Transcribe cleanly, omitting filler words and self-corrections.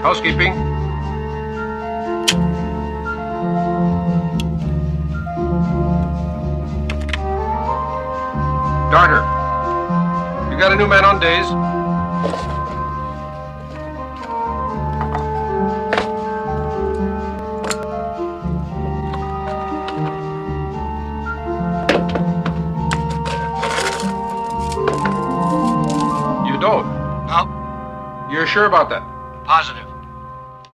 Housekeeping. Darter, you got a new man on days? You don't? No. You're sure about that? Positive.